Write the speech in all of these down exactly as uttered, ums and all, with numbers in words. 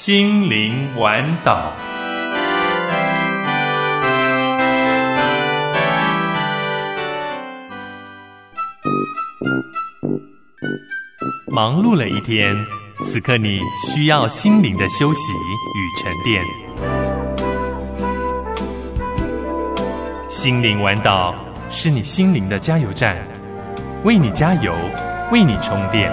心灵玩岛。忙碌了一天，此刻你需要心灵的休息与沉淀。心灵玩岛是你心灵的加油站，为你加油，为你充电。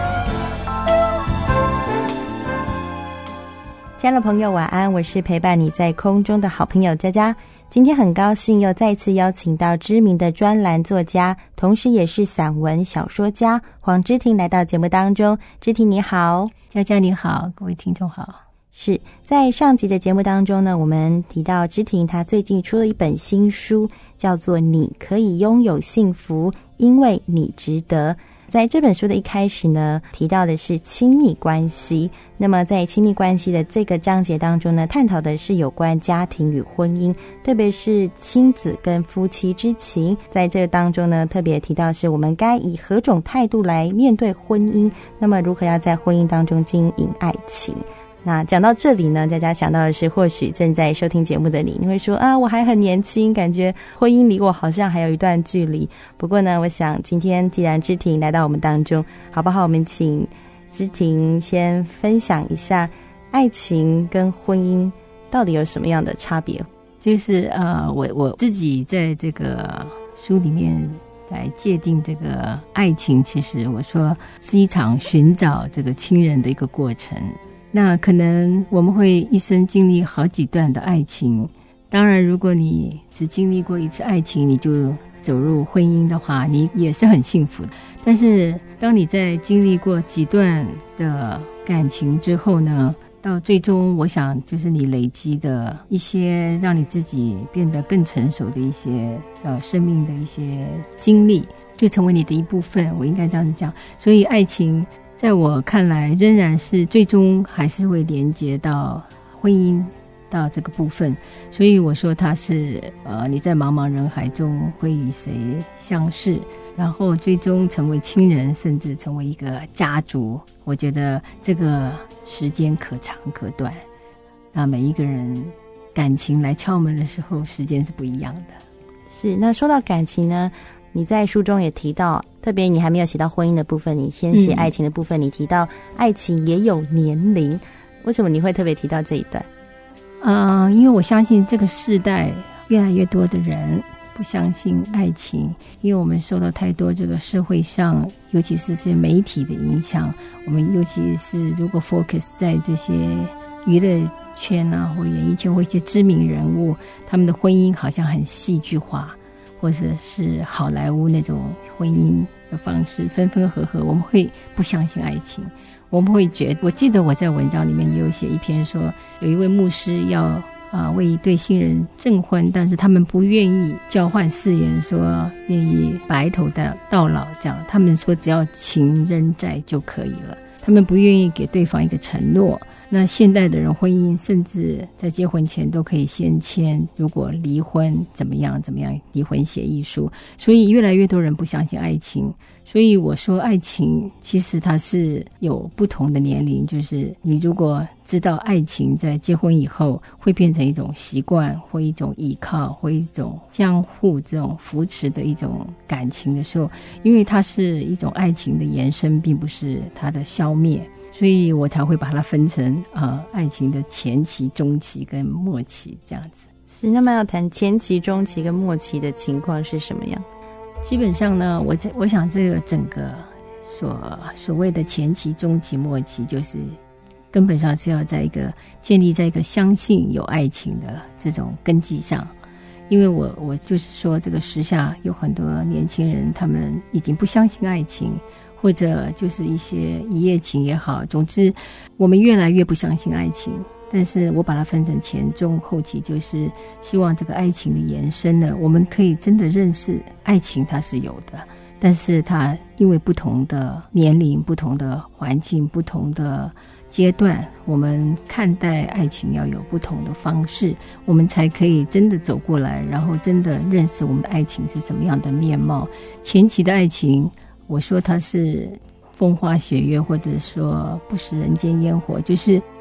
亲爱的朋友晚安，我是陪伴你在空中的好朋友佳佳。今天很高兴又再次邀请到知名的专栏作家，同时也是散文小说家黄芝婷来到节目当中。芝婷你好。 佳佳你好，各位听众好。 是在上集的节目当中呢，我们提到芝婷她最近出了一本新书，叫做《你可以拥有幸福，因为你值得》。在这本书的一开始呢，提到的是亲密关系。那么在亲密关系的这个章节当中呢，探讨的是有关家庭与婚姻，特别是亲子跟夫妻之情。在这个当中呢，特别提到是我们该以何种态度来面对婚姻，那么如何要在婚姻当中经营爱情。那讲到这里呢，大家想到的是，或许正在收听节目的你，你会说啊，我还很年轻，感觉婚姻离我好像还有一段距离。不过呢，我想今天既然芝婷来到我们当中，好不好？我们请芝婷先分享一下爱情跟婚姻到底有什么样的差别。 就是呃，我我自己在这个书里面来界定这个爱情，其实我说是一场寻找这个亲人的一个过程。那可能我们会一生经历好几段的爱情，当然如果你只经历过一次爱情你就走入婚姻的话，你也是很幸福的。但是当你在经历过几段的感情之后呢，到最终我想就是你累积的一些让你自己变得更成熟的一些呃生命的一些经历，就成为你的一部分，我应该这样讲。所以爱情在我看来仍然是最终还是会连接到婚姻到这个部分。所以我说它是呃，你在茫茫人海中会与谁相识，然后最终成为亲人，甚至成为一个家族。我觉得这个时间可长可短，那每一个人感情来敲门的时候时间是不一样的。 是，那说到感情呢，你在书中也提到，特别你还没有写到婚姻的部分，你先写爱情的部分、嗯、你提到爱情也有年龄，为什么你会特别提到这一段？ 呃，因为我相信这个世代越来越多的人不相信爱情，因为我们受到太多这个社会上尤其是这些媒体的影响，我们尤其是如果 focus 在这些娱乐圈啊或演艺圈或一些知名人物，他们的婚姻好像很戏剧化，或者是好莱坞那种婚姻的方式，分分合合，我们会不相信爱情。我们会觉得，我记得我在文章里面也有写一篇说，有一位牧师要啊、呃、为一对新人证婚，但是他们不愿意交换誓言，说愿意白头到老这样，他们说只要情人债就可以了，他们不愿意给对方一个承诺。那现代的人婚姻甚至在结婚前都可以先签，如果离婚怎么样怎么样离婚协议书，所以越来越多人不相信爱情。所以我说爱情其实它是有不同的年龄，就是你如果知道爱情在结婚以后会变成一种习惯或一种依靠或一种相互这种扶持的一种感情的时候，因为它是一种爱情的延伸，并不是它的消灭，所以我才会把它分成呃爱情的前期、中期跟末期这样子。 是，那么要谈前期、中期跟末期的情况是什么样？ 基本上呢，我我想这个整个所所谓的前期、中期、末期，就是根本上是要在一个建立在一个相信有爱情的这种根基上。因为我我就是说，这个时下有很多年轻人，他们已经不相信爱情，或者就是一些一夜情也好，总之我们越来越不相信爱情。但是我把它分成前中后期，就是希望这个爱情的延伸呢，我们可以真的认识爱情它是有的，但是它因为不同的年龄、不同的环境、不同的阶段，我们看待爱情要有不同的方式，我们才可以真的走过来，然后真的认识我们的爱情是什么样的面貌。前期的爱情，我说它是风花雪月，或者说不食人间烟火，就是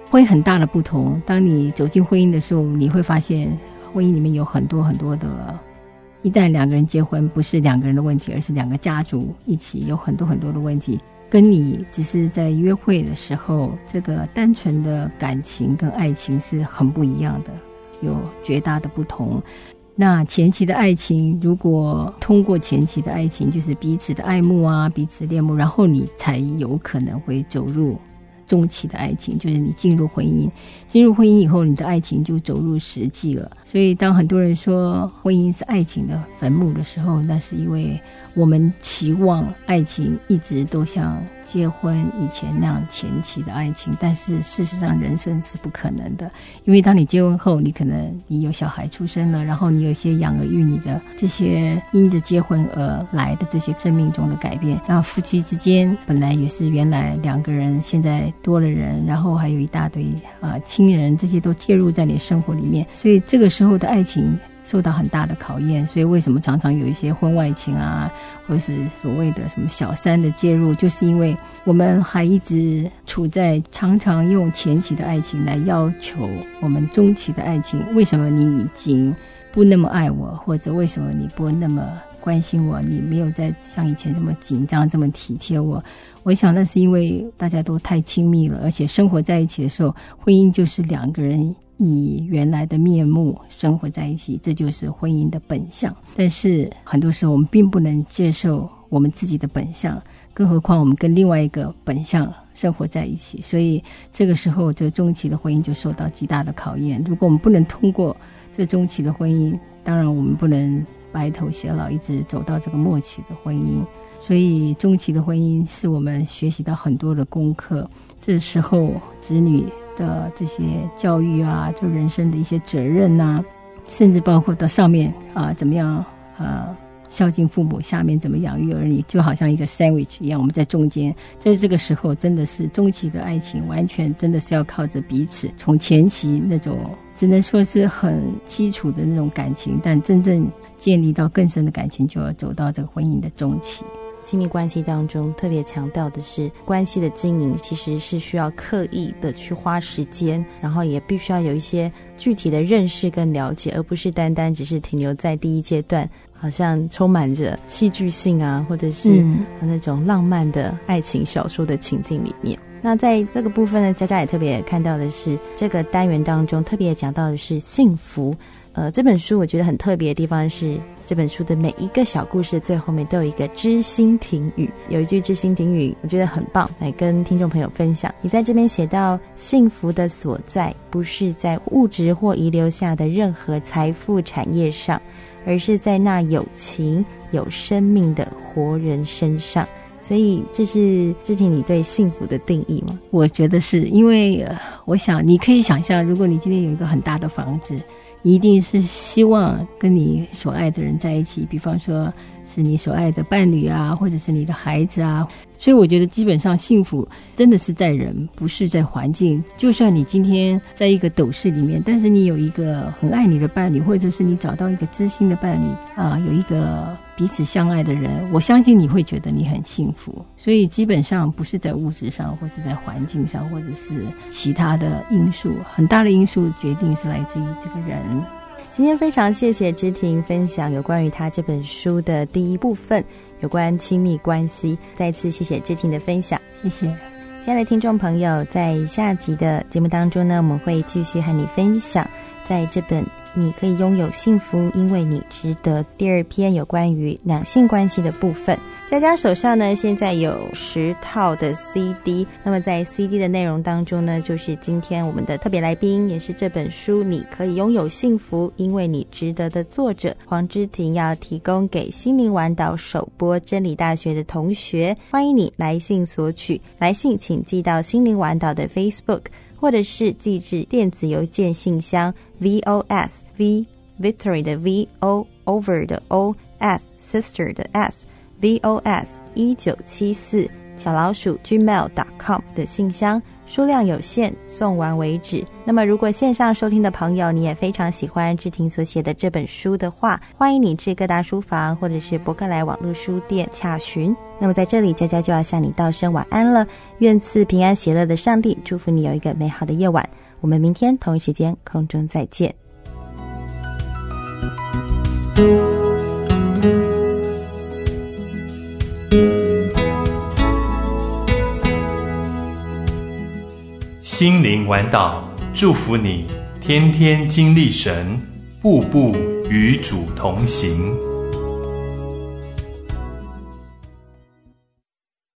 会很大的不同。当你走进婚姻的时候，你会发现婚姻里面有很多很多的，一旦两个人结婚，不是两个人的问题，而是两个家族一起有很多很多的问题，跟你只是在约会的时候这个单纯的感情跟爱情是很不一样的，有绝大的不同。那前期的爱情，如果通过前期的爱情，就是彼此的爱慕啊，彼此恋慕，然后你才有可能会走入中期的爱情，就是你进入婚姻。进入婚姻以后，你的爱情就走入实际了。所以当很多人说婚姻是爱情的坟墓的时候，那是因为我们期望爱情一直都像结婚以前那样前期的爱情，但是事实上人生是不可能的。因为当你结婚后，你可能你有小孩出生了，然后你有一些养儿育女的这些因着结婚而来的这些生命中的改变，然后夫妻之间本来也是原来两个人，现在多了人，然后还有一大堆啊、呃、亲人，这些都介入在你生活里面，所以这个时候的爱情受到很大的考验。所以为什么常常有一些婚外情啊，或者是所谓的什么小三的介入，就是因为我们还一直处在常常用前期的爱情来要求我们中期的爱情。为什么你已经不那么爱我，或者为什么你不那么关心我，你没有再像以前这么紧张这么体贴我。我想那是因为大家都太亲密了，而且生活在一起的时候，婚姻就是两个人以原来的面目生活在一起，这就是婚姻的本相。但是很多时候我们并不能接受我们自己的本相，更何况我们跟另外一个本相生活在一起，所以这个时候这个中期的婚姻就受到极大的考验。如果我们不能通过这中期的婚姻，当然我们不能白头偕老一直走到这个末期的婚姻，所以中期的婚姻是我们学习到很多的功课。这时候子女的这些教育啊，就人生的一些责任啊，甚至包括到上面啊怎么样啊孝敬父母，下面怎么养育儿女，就好像一个 sandwich 一样，我们在中间。在这个时候真的是中期的爱情完全真的是要靠着彼此，从前期那种只能说是很基础的那种感情，但真正建立到更深的感情，就要走到这个婚姻的中期。 亲密关系当中特别强调的是，关系的经营其实是需要刻意的去花时间，然后也必须要有一些具体的认识跟了解，而不是单单只是停留在第一阶段，好像充满着戏剧性啊，或者是那种浪漫的爱情小说的情境里面。那在这个部分呢，佳佳也特别看到的是，这个单元当中特别讲到的是幸福。呃，这本书我觉得很特别的地方是，这本书的每一个小故事最后面都有一个知心评语，有一句知心评语我觉得很棒，来跟听众朋友分享。你在这边写到，幸福的所在不是在物质或遗留下的任何财富产业上，而是在那有情有生命的活人身上。所以这是志婷你对幸福的定义吗？ 我觉得是，因为、呃、我想你可以想象，如果你今天有一个很大的房子，你一定是希望跟你所爱的人在一起，比方说是你所爱的伴侣啊，或者是你的孩子啊。所以我觉得基本上幸福真的是在人，不是在环境。就算你今天在一个斗室里面，但是你有一个很爱你的伴侣，或者是你找到一个知心的伴侣啊，有一个彼此相爱的人，我相信你会觉得你很幸福。所以基本上不是在物质上，或者在环境上，或者是其他的因素，很大的因素决定是来自于这个人。 今天非常谢谢芝婷分享有关于她这本书的第一部分，有关亲密关系。再次谢谢芝婷的分享。 谢谢。 亲爱的听众朋友，在下集的节目当中呢，我们会继续和你分享在这本你可以拥有幸福，因为你值得第二篇有关于两性关系的部分。佳佳手上呢现在有十套的 C D， 那么在 C D 的内容当中呢，就是今天我们的特别来宾，也是这本书你可以拥有幸福，因为你值得的作者黄芝婷，要提供给心灵玩岛首播真理大学的同学。欢迎你来信索取，来信请寄到心灵玩岛的 Facebook， 或者是寄至电子邮件信箱 V O S V Victory 的 V O Over 的 O S Sister 的 S V O S 一九七四小老鼠 gmail 点 com 的信箱， 数量有限，送完为止。那么如果线上收听的朋友你也非常喜欢志婷所写的这本书的话，欢迎你至各大书房或者是博客来网络书店洽询。那么在这里佳佳就要向你道声晚安了，愿赐平安喜乐的上帝祝福你有一个美好的夜晚，我们明天同一时间空中再见。 心灵玩道，祝福你天天经历神，步步与主同行。